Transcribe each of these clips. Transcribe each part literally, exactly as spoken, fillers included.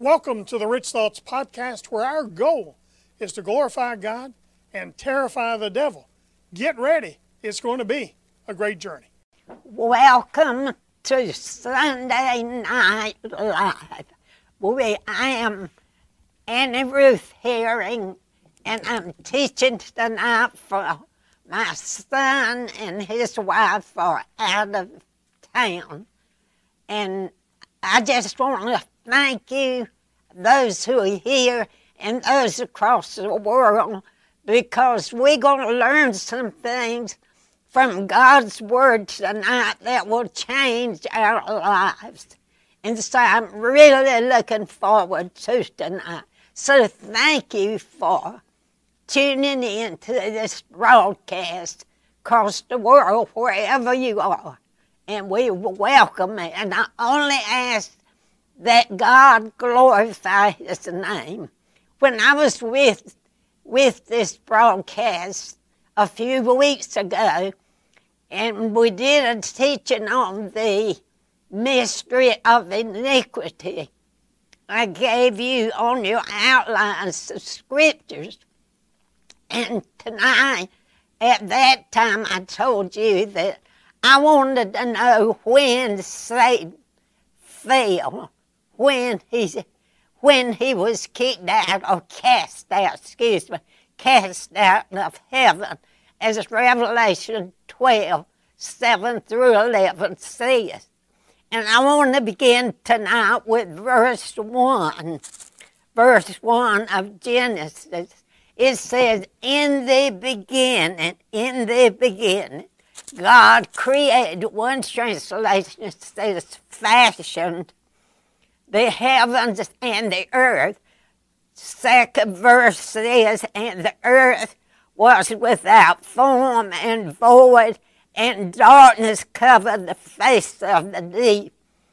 Welcome to the Rich Thoughts Podcast, where our goal is to glorify God and terrify the devil. Get ready. It's going to be a great journey. Welcome to Sunday Night Live. We, I am Annie Ruth Herring, and I'm teaching tonight for my son and his wife are out of town. And I just want to thank you, those who are here and those across the world, because we're going to learn some things from God's Word tonight that will change our lives. And so I'm really looking forward to tonight. So thank you for tuning in to this broadcast across the world, wherever you are. And we welcome it. And I only ask that God glorify His name. When I was with, with this broadcast a few weeks ago, and we did a teaching on the mystery of iniquity, I gave you on your outlines the scriptures. And tonight, at that time, I told you that I wanted to know when Satan fell, when he, when he was kicked out or cast out, excuse me, cast out of heaven, as Revelation twelve, seven through eleven says. And I want to begin tonight with verse one, verse one of Genesis. It says, in the beginning, in the beginning, God created, one translation says, fashioned the heavens and the earth. Second verse says, and the earth was without form and void, and darkness covered the face of the deep.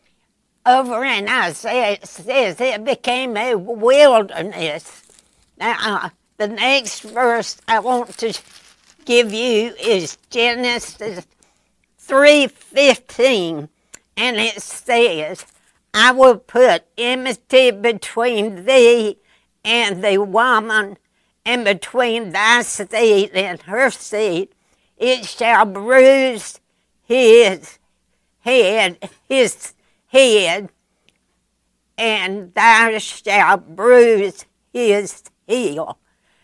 Over in Isaiah it says it became a wilderness. Now, the next verse I want to give you is Genesis three fifteen, and it says, I will put enmity between thee and the woman, and between thy seed and her seed. It shall bruise his head, his head, and thou shalt bruise his heel.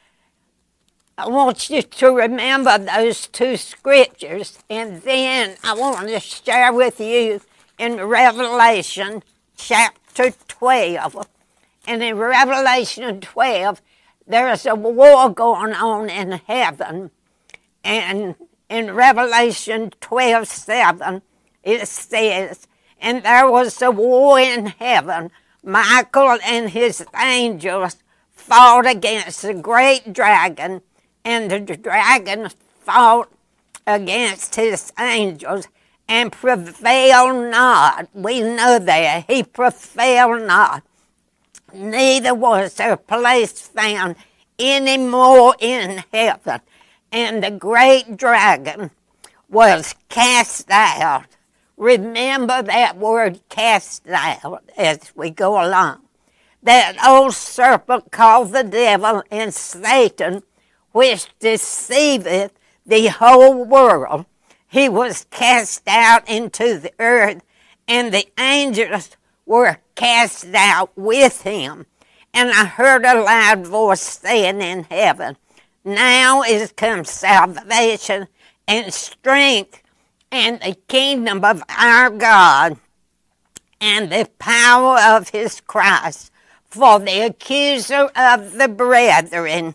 I want you to remember those two scriptures, and then I want to share with you in Revelation chapter twelve. And in Revelation twelve, there's a war going on in heaven. And in Revelation twelve seven, it says, and there was a war in heaven. Michael and his angels fought against the great dragon, and the dragon fought against his angels and prevailed not. We know that. He prevailed not. Neither was there place found any more in heaven. And the great dragon was cast out. Remember that word, cast out, as we go along. That old serpent called the devil and Satan, which deceiveth the whole world. He was cast out into the earth, and the angels were cast out with him. And I heard a loud voice saying in heaven, now is come salvation and strength and the kingdom of our God and the power of his Christ. For the accuser of the brethren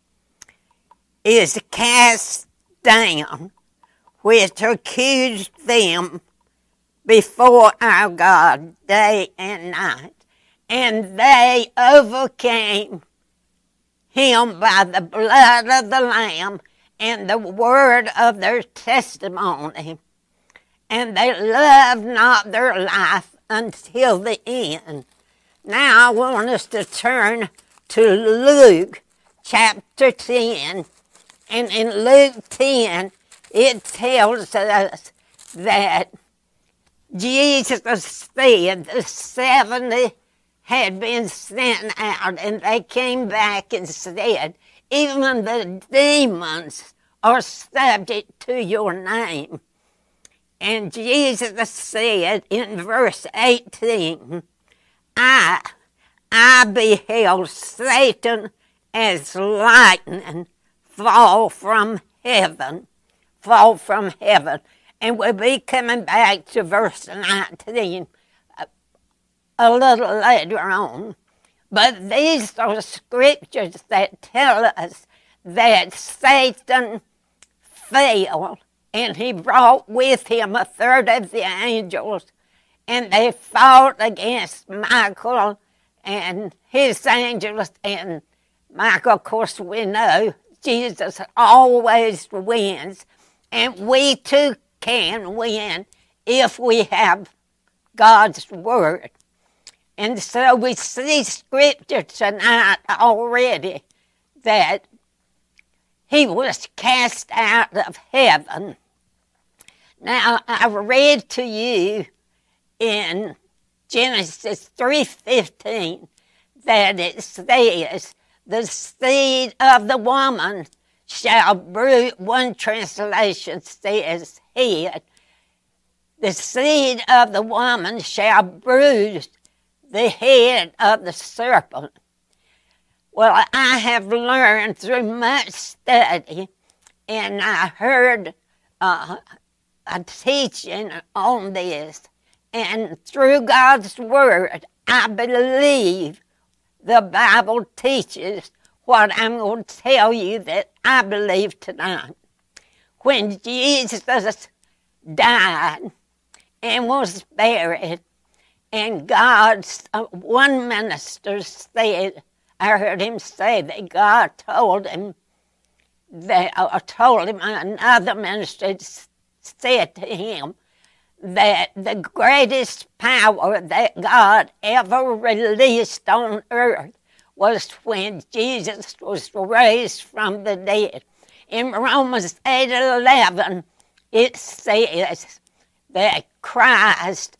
is cast down, which accused them before our God day and night. And they overcame him by the blood of the Lamb and the word of their testimony. And they loved not their life until the end. Now I want us to turn to Luke chapter ten. And in Luke ten, it tells us that Jesus said the seventy had been sent out, and they came back and said, even the demons are subject to your name. And Jesus said in verse eighteen, I, I beheld Satan as lightning fall from heaven, fall from heaven. And we'll be coming back to verse nineteen a, a little later on. But these are scriptures that tell us that Satan fell, and he brought with him a third of the angels, and they fought against Michael and his angels. And Michael, of course, we know Jesus always wins, and we too can win if we have God's word. And so we see scripture tonight already that he was cast out of heaven. Now, I read to you in Genesis three fifteen that it says, the seed of the woman shall bruise, one translation says head, the seed of the woman shall bruise the head of the serpent. Well, I have learned through much study, and I heard uh, a teaching on this, and through God's word, I believe the Bible teaches what I'm going to tell you that I believe tonight. When Jesus died and was buried, and God's uh, one minister said, I heard him say that God told him that, or told him, another minister said to him that the greatest power that God ever released on earth was when Jesus was raised from the dead. In Romans eight eleven, it says that Christ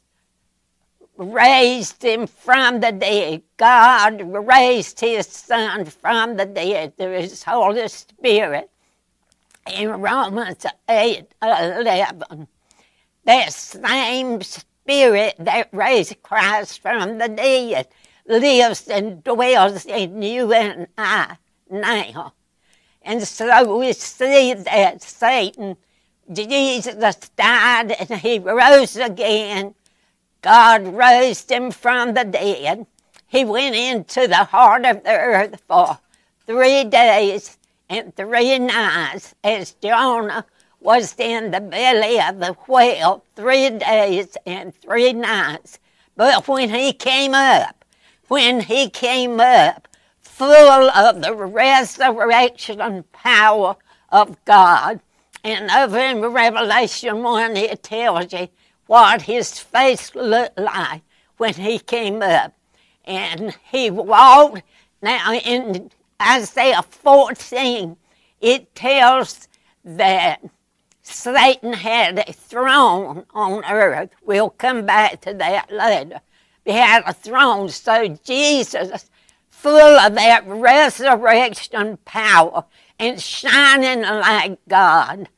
raised him from the dead. God raised his Son from the dead through his Holy Spirit. In Romans eight eleven, that same Spirit that raised Christ from the dead lives and dwells in you and I now. And so we see that Satan, Jesus died and he rose again. God raised him from the dead. He went into the heart of the earth for three days and three nights as Jonah was in the belly of the whale three days and three nights. But when he came up, when he came up full of the resurrection power of God, and over in Revelation one it tells you what his face looked like when he came up. And he walked. Now in Isaiah fourteen, it tells that Satan had a throne on earth. We'll come back to that later. He had a throne. So Jesus, full of that resurrection power and shining like God,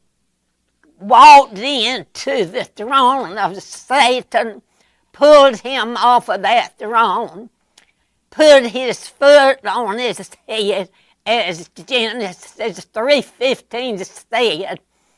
walked into the throne of Satan, pulled him off of that throne, put his foot on his head, as Genesis three fifteen said,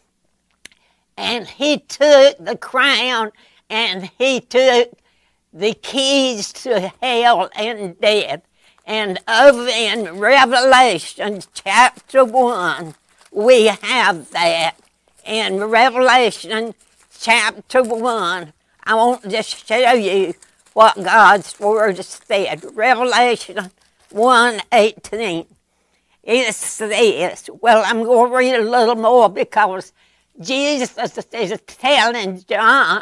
and he took the crown and he took the keys to hell and death. And over in Revelation chapter one, we have that. In Revelation chapter one, I want to just show you what God's word said. Revelation one eighteen. It says, well, I'm going to read a little more because Jesus is telling John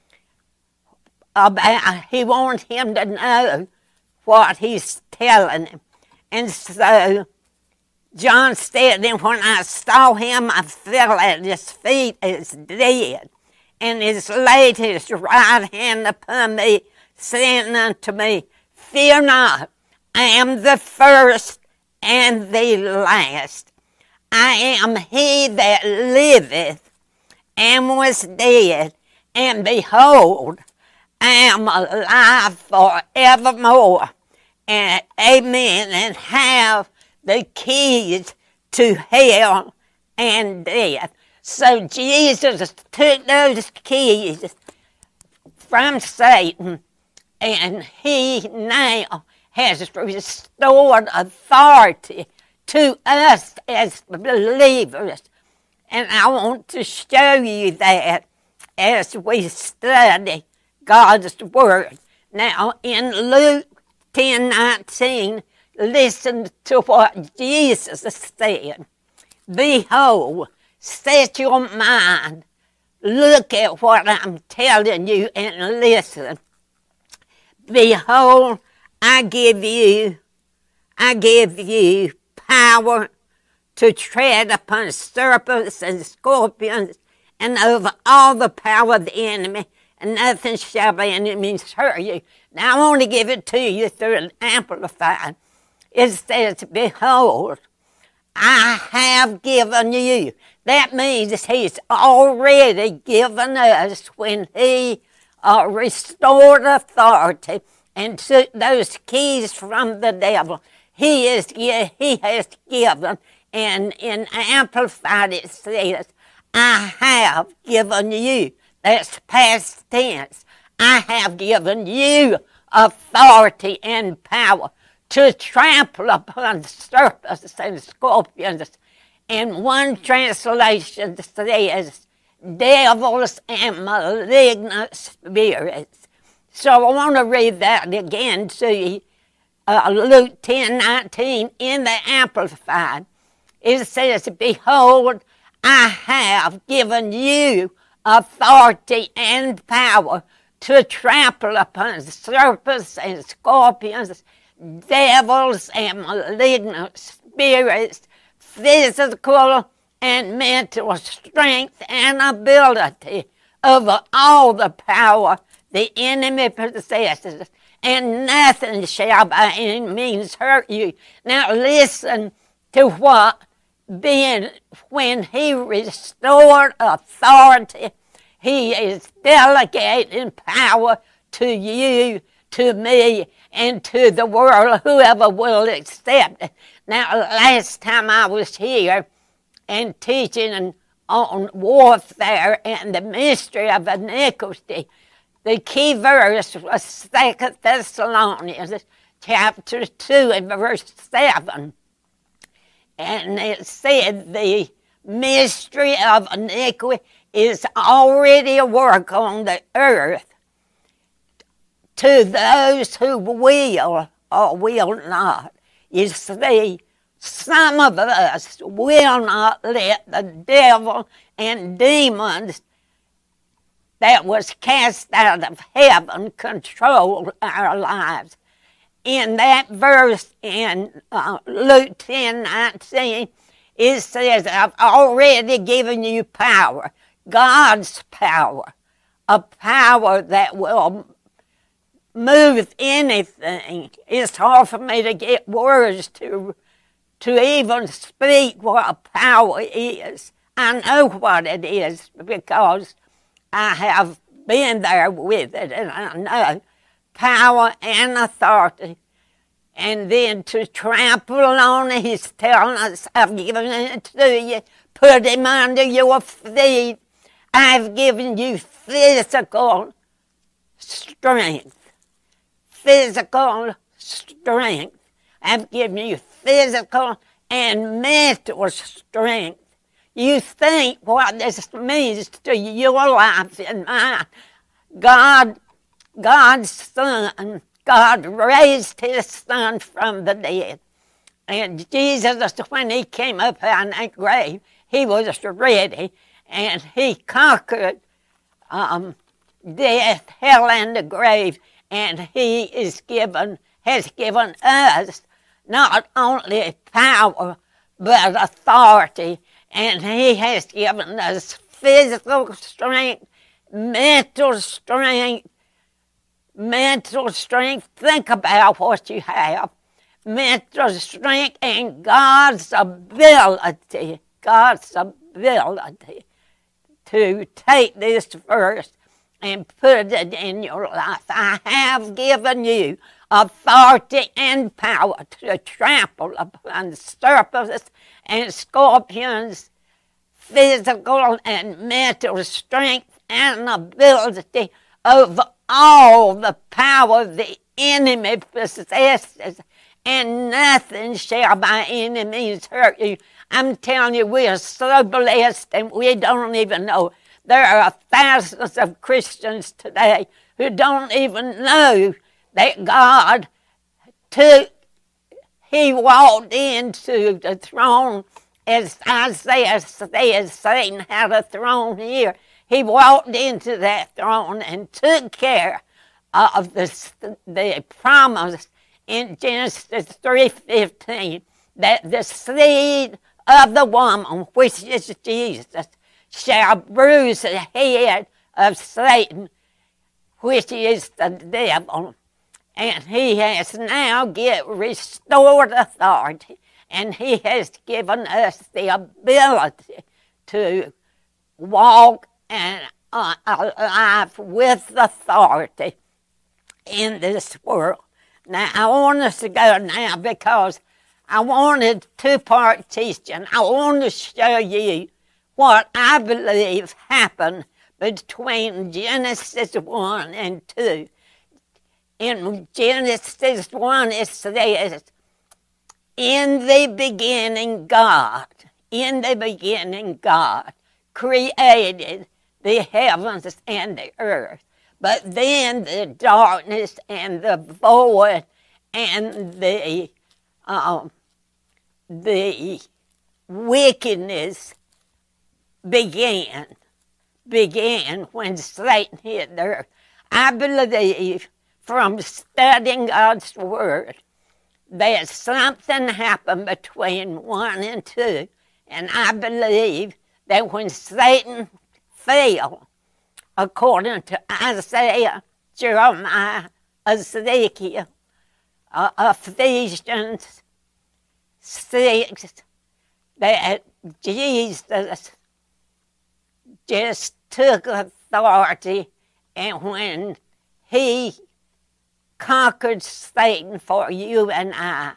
about, he wants him to know what he's telling him. And so John said, and when I saw him, I fell at his feet as dead. And he laid his right hand upon me, saying unto me, Fear not, I am the first and the last. I am he that liveth and was dead, and behold, I am alive forevermore. And amen, and have the keys to hell and death. So Jesus took those keys from Satan, and he now has restored authority to us as believers. And I want to show you that as we study God's Word. Now, in Luke ten nineteen, listen to what Jesus said. Behold, set your mind, look at what I'm telling you and listen. Behold, I give you, I give you power to tread upon serpents and scorpions and over all the power of the enemy, and nothing shall by any means hurt you. Now I want to give it to you through an amplified. It says, behold, I have given you. That means he's already given us when he uh, restored authority and took those keys from the devil. He is he has given, and in amplified it says, I have given you. That's past tense. I have given you authority and power to trample upon serpents and scorpions. And one translation says, devils and malignant spirits. So I want to read that again to you. Uh, Luke ten nineteen in the Amplified. It says, behold, I have given you authority and power to trample upon serpents and scorpions, devils and malignant spirits, physical and mental strength and ability over all the power the enemy possesses, and nothing shall by any means hurt you. Now listen to what being, when he restored authority, he is delegating power to you, to me, and to the world, whoever will accept it. Now, last time I was here and teaching on warfare and the mystery of iniquity, the key verse was Second Thessalonians chapter two and verse seven. And it said the mystery of iniquity is already a work on the earth to those who will or will not. You see, some of us will not let the devil and demons that was cast out of heaven control our lives. In that verse in uh, Luke ten nineteen, it says, I've already given you power, God's power, a power that will move anything. It's hard for me to get words to, to even speak what power is. I know what it is because I have been there with it, and I know power and authority. And then to trample on it, he's telling us, I've given it to you. Put him under your feet. I've given you physical strength. Physical strength. I've given you physical and mental strength. You think what this means to your life and mine. God, God's Son, God raised his Son from the dead. And Jesus, when he came up out of that grave, he was ready, and he conquered um, death, hell, and the grave. And he is given, has given us not only power, but authority. And he has given us physical strength, mental strength, mental strength. Think about what you have. Mental strength and God's ability, God's ability to take this verse and put it in your life. I have given you authority and power to trample upon serpents and scorpions, physical and mental strength and ability over all the power the enemy possesses, and nothing shall by any means hurt you. I'm telling you, we are so blessed and we don't even know. There are thousands of Christians today who don't even know that God took, he walked into the throne, as Isaiah says, Satan had a throne here. He walked into that throne and took care of the, the promise in Genesis three fifteen that the seed of the woman, which is Jesus, shall bruise the head of Satan, which is the devil. And he has now get restored authority, and he has given us the ability to walk and uh, alive with authority in this world. Now, I want us to go now because I wanted two-part teaching. I want to show you what I believe happened between Genesis one and two. In Genesis one, it says, in the beginning God, in the beginning God created the heavens and the earth. But then the darkness and the void and the um, the wickedness began, began when Satan hit the earth. I believe from studying God's Word that something happened between one and two. And I believe that when Satan fell, according to Isaiah, Jeremiah, Ezekiel, uh, Ephesians six, that Jesus just took authority, and when he conquered Satan for you and I,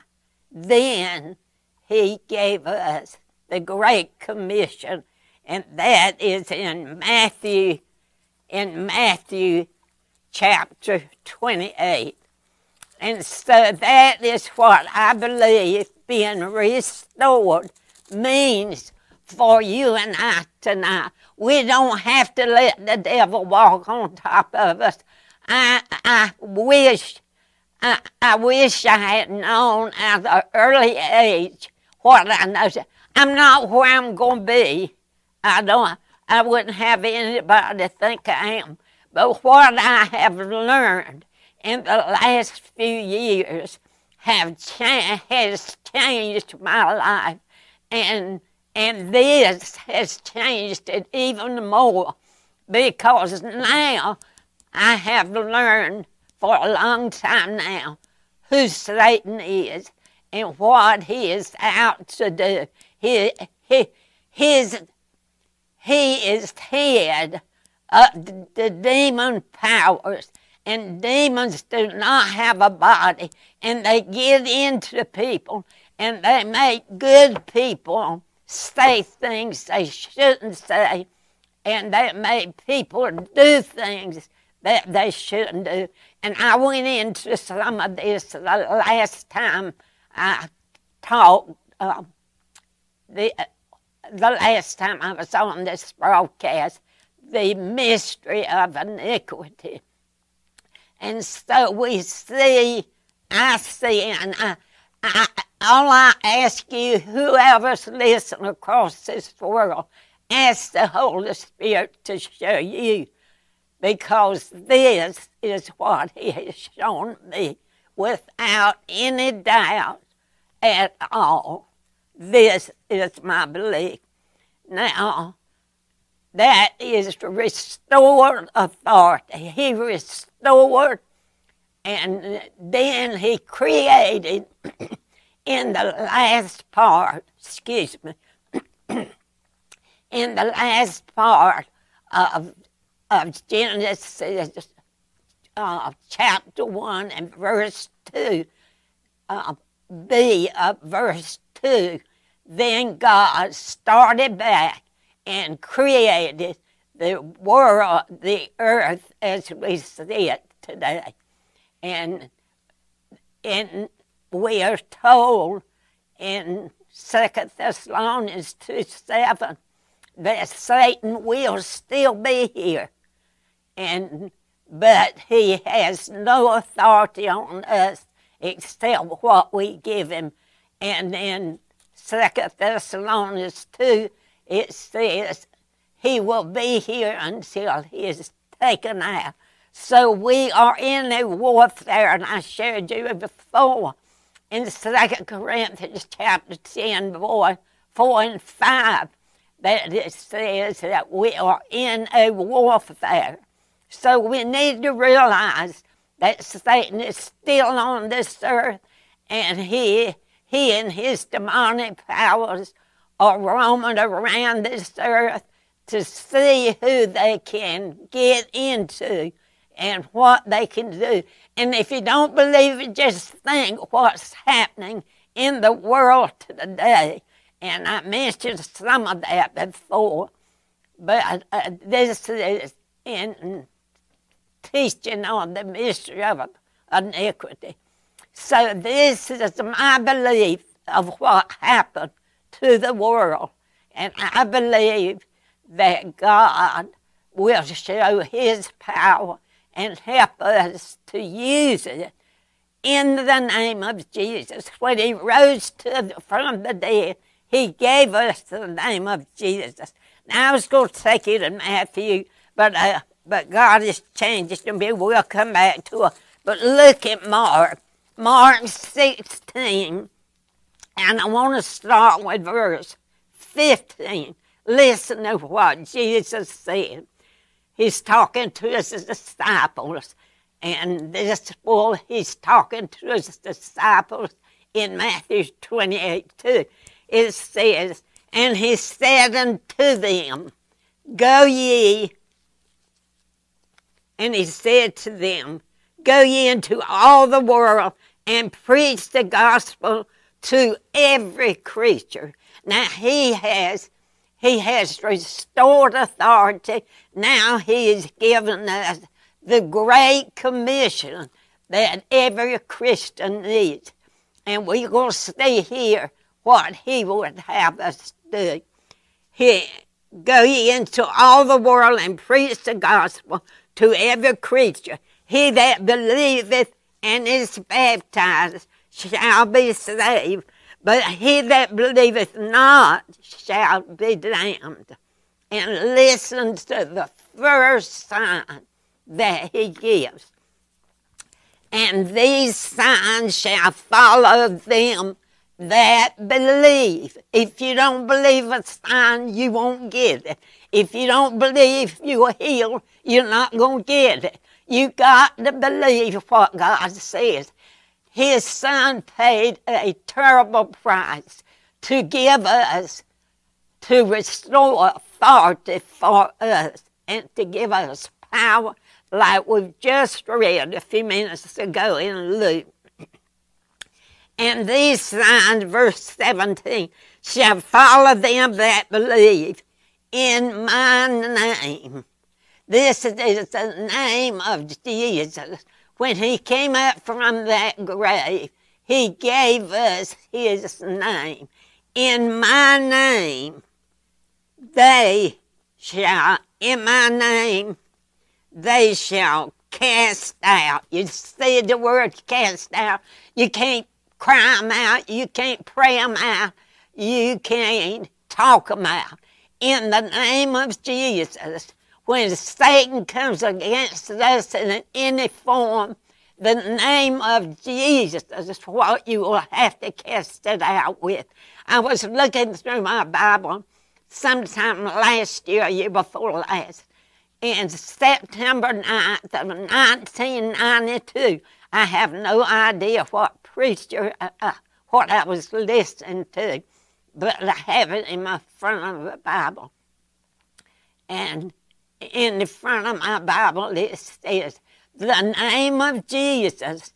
then he gave us the Great Commission, and that is in Matthew, in Matthew chapter twenty-eight. And so that is what I believe being restored means for you and I tonight. We don't have to let the devil walk on top of us. I, I wish, I, I wish I had known at an early age what I know. I'm not where I'm going to be. I don't. I wouldn't have anybody think I am. But what I have learned in the last few years have cha- has changed my life, and and this has changed it even more, because now I have learned for a long time now who Satan is and what he is out to do. He, he, his, he is head of the, the demon powers, and demons do not have a body, and they get into people, and they make good people say things they shouldn't say, and they make people do things that they shouldn't do. And I went into some of this the last time I talked, uh, the, the last time I was on this broadcast, the mystery of iniquity. And so we see, I see, and I, I, all I ask you, whoever's listening across this world, ask the Holy Spirit to show you, because this is what he has shown me without any doubt at all. This is my belief. Now, that is restored authority. He restored And then he created in the last part, excuse me, in the last part of, of Genesis uh, chapter one and verse two, uh, B of verse two, then God started back and created the world, the earth as we see it today. And, and we are told in Second Thessalonians two seven that Satan will still be here, and but he has no authority on us except what we give him. And in Second Thessalonians two, it says he will be here until he is taken out. So we are in a warfare, and I shared you before in Second Corinthians chapter ten, four and five, that it says that we are in a warfare. So we need to realize that Satan is still on this earth, and he, he and his demonic powers are roaming around this earth to see who they can get into and what they can do. And if you don't believe it, just think what's happening in the world today. And I mentioned some of that before, but uh, this is in teaching on the mystery of iniquity. So this is my belief of what happened to the world. And I believe that God will show his power and help us to use it in the name of Jesus. When he rose to the, from the dead, he gave us the name of Jesus. Now I was going to take you to Matthew, but uh, but God has changed it, and we'll come back to it. But look at Mark, Mark sixteen, and I want to start with verse fifteen. Listen to what Jesus said. He's talking to his disciples, and this, well, he's talking to his disciples in Matthew twenty-eight, too. It says, and he said unto them, go ye, and he said to them, go ye into all the world and preach the gospel to every creature. Now he has He has restored authority. Now he has given us the Great Commission that every Christian needs. And we're going to see here what he would have us do. He, go ye into all the world and preach the gospel to every creature. He that believeth and is baptized shall be saved, but he that believeth not shall be damned. And listen to the first sign that he gives. And these signs shall follow them that believe. If you don't believe a sign, you won't get it. If you don't believe you're healed, you're not going to get it. You got to believe what God says. His son paid a terrible price to give us, to restore authority for us, and to give us power, like we've just read a few minutes ago in Luke. And these signs, verse seventeen, shall follow them that believe in my name. This is the name of Jesus. When he came up from that grave, he gave us his name. In my name, they shall, in my name, they shall cast out. You see the word cast out. You can't cry them out. You can't pray them out. You can't talk them out. In the name of Jesus, when Satan comes against us in any form, the name of Jesus is what you will have to cast it out with. I was looking through my Bible sometime last year, year before last, and September ninth of nineteen ninety-two, I have no idea what preacher, uh, uh, what I was listening to, but I have it in my front of the Bible. And in the front of my Bible it says, the name of Jesus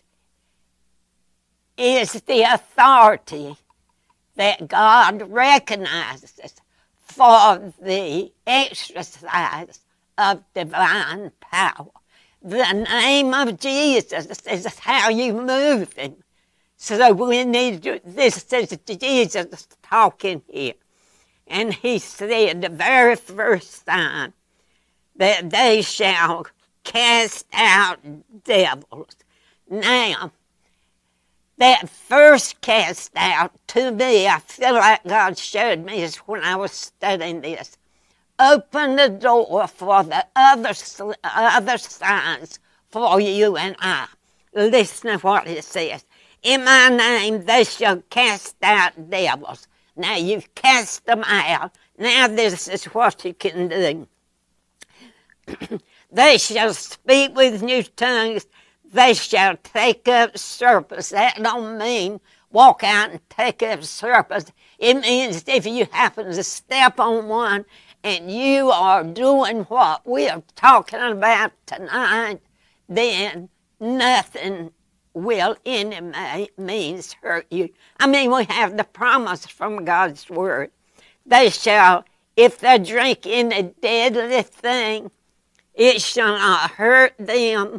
is the authority that God recognizes for the exercise of divine power. The name of Jesus is how you move him. So we need to, this is Jesus talking here. And he said the very first time that they shall cast out devils. Now, that first cast out, to me, I feel like God showed me this when I was studying this. Open the door for the other, other signs for you and I. Listen to what it says. In my name they shall cast out devils. Now you've cast them out. Now this is what you can do. They shall speak with new tongues. They shall take up serpents. That don't mean walk out and take up serpents. It means if you happen to step on one and you are doing what we are talking about tonight, then nothing will any means hurt you. I mean, we have the promise from God's word. They shall, if they drink any deadly thing, it shall not hurt them.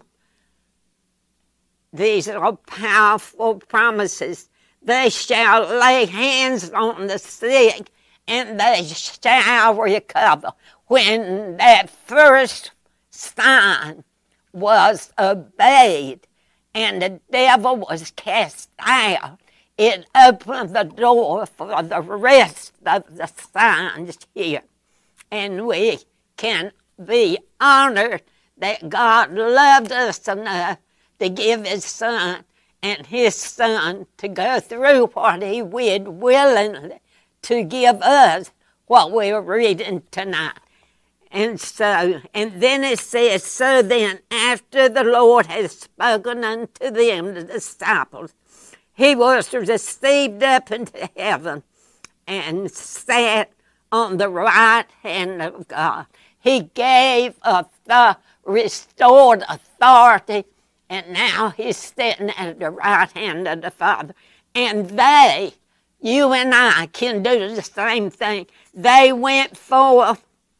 These are powerful promises. They shall lay hands on the sick and they shall recover. When that first sign was obeyed and the devil was cast out, it opened the door for the rest of the signs here. And we can be honored that God loved us enough to give his son, and his son to go through what he would willingly to give us what we're reading tonight. And so, and then it says, so then after the Lord had spoken unto them, the disciples, he was received up into heaven and sat on the right hand of God. He gave us the restored authority, and now he's sitting at the right hand of the Father. And they, you and I, can do the same thing. They went forth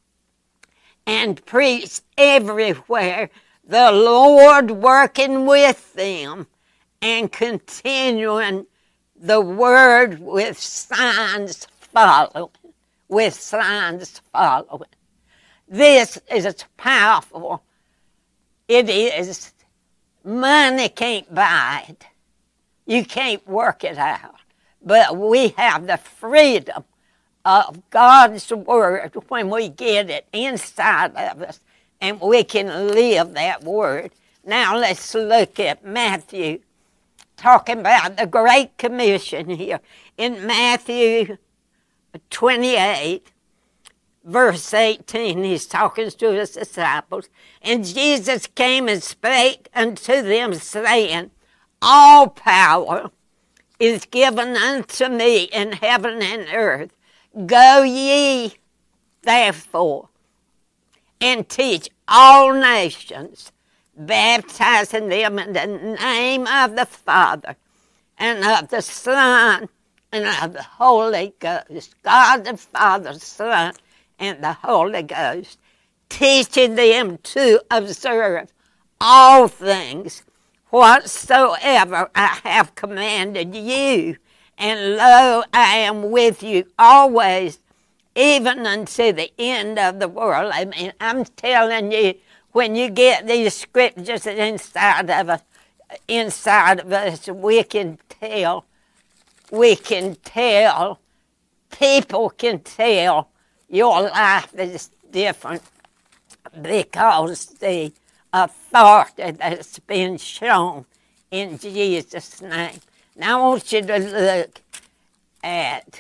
and preached everywhere, the Lord working with them and continuing the word with signs following, with signs following. This is powerful. It is. Money can't buy it. You can't work it out. But we have the freedom of God's word when we get it inside of us, and we can live that word. Now let's look at Matthew, talking about the Great Commission here. In Matthew twenty-eight, verse eighteen, he's talking to his disciples. And Jesus came and spake unto them, saying, all power is given unto me in heaven and earth. Go ye, therefore, and teach all nations, baptizing them in the name of the Father, and of the Son, and of the Holy Ghost. God the Father, Son, and the Holy Ghost, teaching them to observe all things whatsoever I have commanded you. And lo, I am with you always, even unto the end of the world. I mean, I'm telling you, when you get these scriptures inside of us, inside of us, we can tell, we can tell, people can tell your life is different because the authority that's been shown in Jesus' name. Now I want you to look at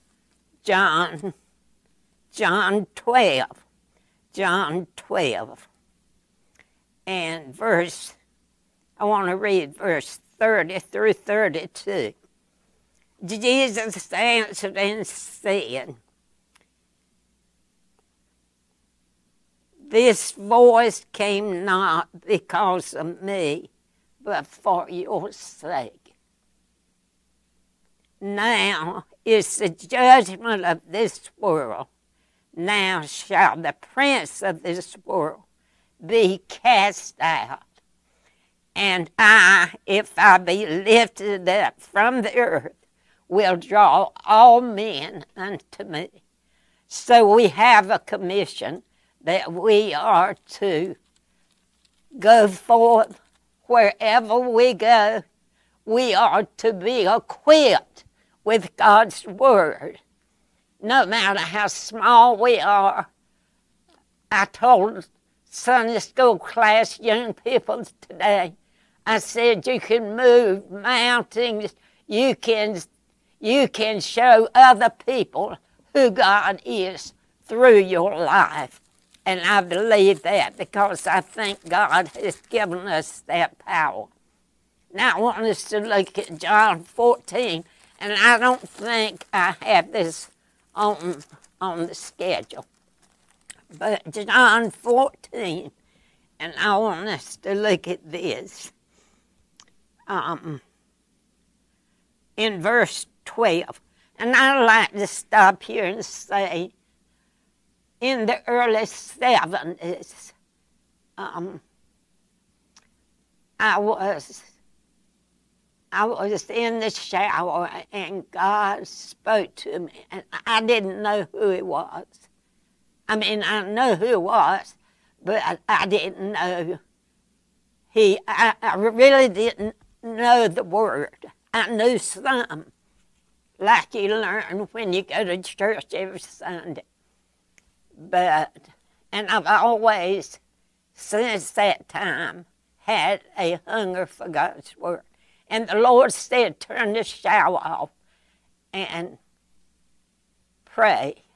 John, John twelve, John twelve, and verse, I want to read verse thirty through thirty-two. Jesus answered and said, this voice came not because of me, but for your sake. Now is the judgment of this world. Now shall the prince of this world be cast out. And I, if I be lifted up from the earth, will draw all men unto me. So we have a commission that we are to go forth wherever we go. We are to be equipped with God's word, no matter how small we are. I told Sunday school class, young people today, I said you can move mountains, you can, you can show other people who God is through your life. And I believe that because I think God has given us that power. Now I want us to look at John fourteen, and I don't think I have this on, on the schedule. But John fourteen, and I want us to look at this. Um, in verse twelve, and I'd like to stop here and say, in the early seventies, um, I was I was in the shower and God spoke to me, and I didn't know who He was. I mean, I know who He was, but I, I didn't know He. I, I really didn't know the word. I knew some, like you learn when you go to church every Sunday. But, and I've always, since that time, had a hunger for God's word. And the Lord said, turn the shower off and pray.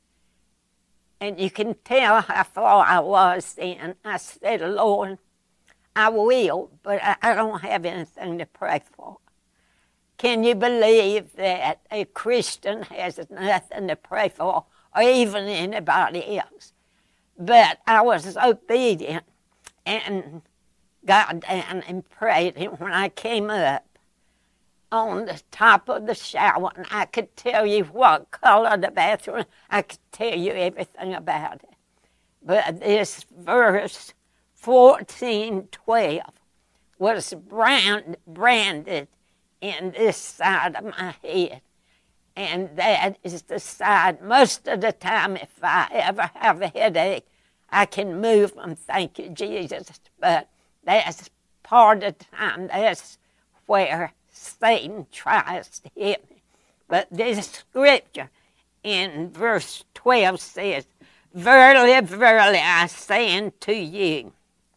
And you can tell how far I was then. I said, Lord, I will, but I, I don't have anything to pray for. Can you believe that a Christian has nothing to pray for, or even anybody else? But I was obedient and got down and prayed. And when I came up on the top of the shower, and I could tell you what color the bathroom, I could tell you everything about it. But this verse fourteen twelve was brand, branded in this side of my head. And that is the side, most of the time, if I ever have a headache, I can move them, thank you, Jesus. But that's part of the time, that's where Satan tries to hit me. But this scripture in verse twelve says, verily, verily, I say unto you,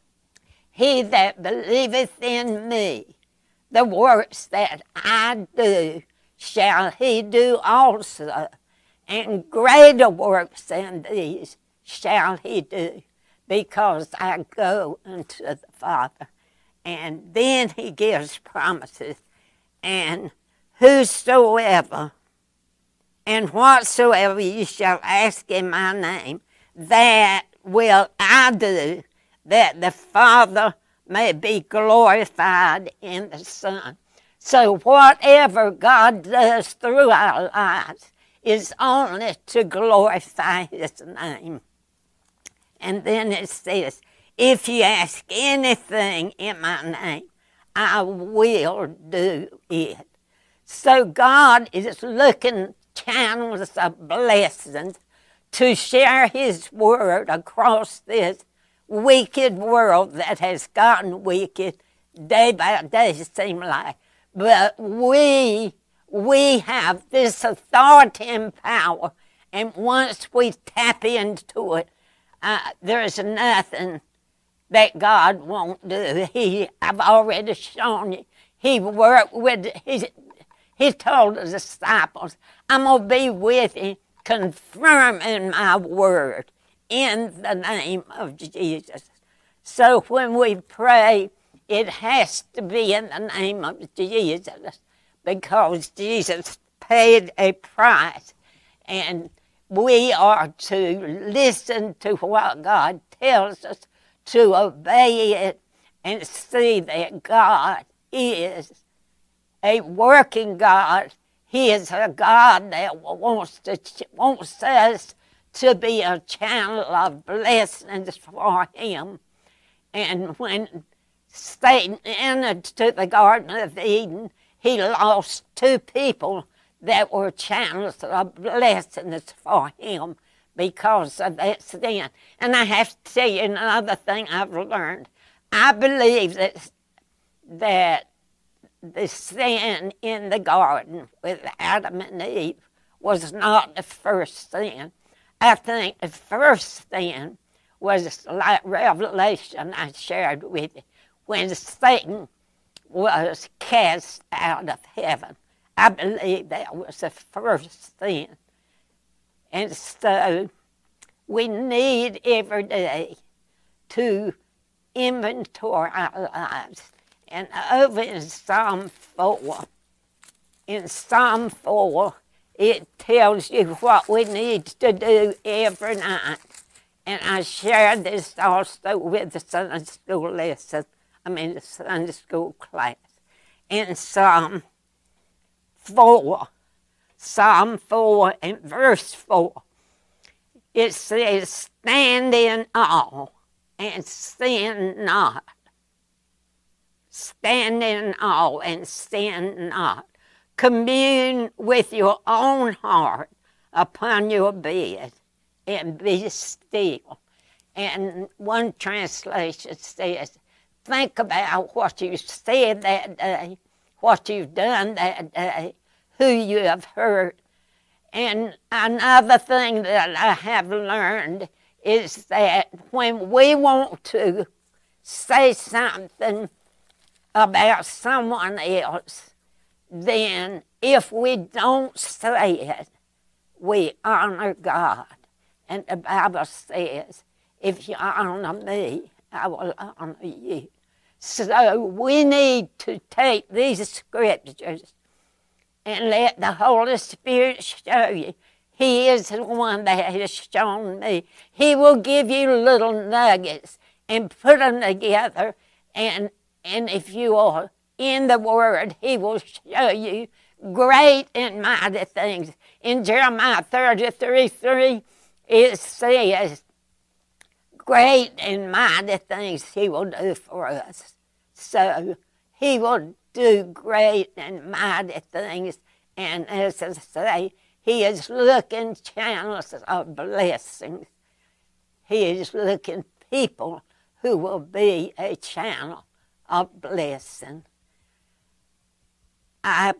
he that believeth in me, the works that I do, shall he do also, and greater works than these shall he do, because I go unto the Father. And then he gives promises, and whosoever and whatsoever you shall ask in my name, that will I do, that the Father may be glorified in the Son. So whatever God does through our lives is only to glorify His name. And then it says, if you ask anything in my name, I will do it. So God is looking channels of blessings to share His word across this wicked world that has gotten wicked day by day, it seems like. But we, we have this authority and power, and once we tap into it, uh, there's nothing that God won't do. He, I've already shown you, He worked with, he, he told the disciples, I'm going to be with you, confirming my word in the name of Jesus. So when we pray it has to be in the name of Jesus, because Jesus paid a price, and we are to listen to what God tells us, to obey it, and see that God is a working God. He is a God that wants to wants us to be a channel of blessings for Him. And when Satan entered to the Garden of Eden, he lost two people that were channels of blessings for him because of that sin. And I have to tell you another thing I've learned. I believe that, that the sin in the garden with Adam and Eve was not the first sin. I think the first sin was like Revelation I shared with you, when Satan was cast out of heaven. I believe that was the first sin. And so we need every day to inventory our lives. And over in Psalm four, in Psalm four, it tells you what we need to do every night. And I shared this also with the Sunday school lesson, I mean the Sunday school class. In Psalm four, Psalm four and verse four, it says, stand in awe and sin not. Stand in awe and sin not. Commune with your own heart upon your bed and be still. And one translation says, think about what you said that day, what you've done that day, who you have hurt. And another thing that I have learned is that when we want to say something about someone else, then if we don't say it, we honor God. And the Bible says, if you honor me, I will honor you. So we need to take these scriptures and let the Holy Spirit show you. He is the one that has shown me. He will give you little nuggets and put them together. And, and if you are in the Word, He will show you great and mighty things. In Jeremiah thirty-three three, it says, great and mighty things He will do for us. So He will do great and mighty things. And as I say, He is looking channels of blessings. He is looking people who will be a channel of blessing. I,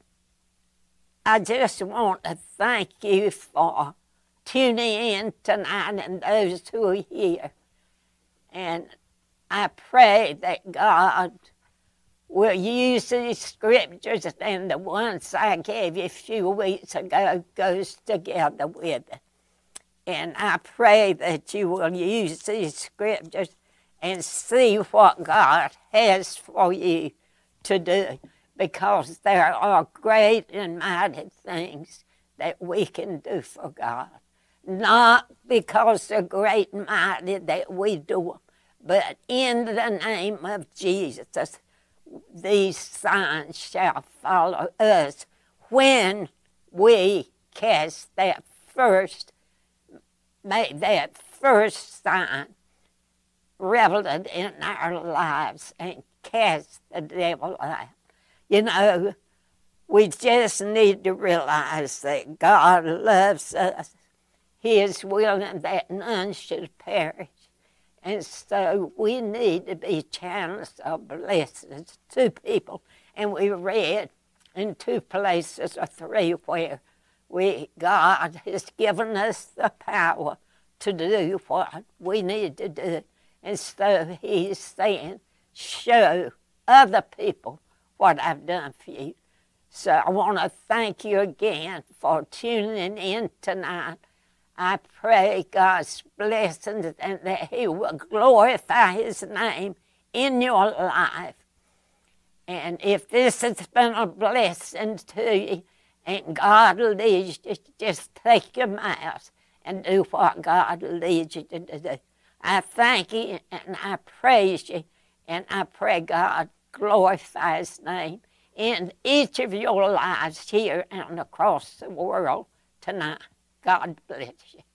I just want to thank you for tuning in tonight and those who are here. And I pray that God will use these scriptures, and the ones I gave you a few weeks ago goes together with it. And I pray that you will use these scriptures and see what God has for you to do, because there are great and mighty things that we can do for God. Not because they're great and mighty that we do them, but in the name of Jesus, these signs shall follow us when we cast that first, make that first sign relevant in our lives and cast the devil out. You know, we just need to realize that God loves us. He is willing that none should perish. And so we need to be channels of blessings to people. And we read in two places or three where we, God has given us the power to do what we need to do. And so He's saying, show other people what I've done for you. So I want to thank you again for tuning in tonight. I pray God's blessings and that He will glorify His name in your life. And if this has been a blessing to you, and God leads you, just take your mask and do what God leads you to do. I thank you and I praise you, and I pray God glorify His name in each of your lives here and across the world tonight. God bless you.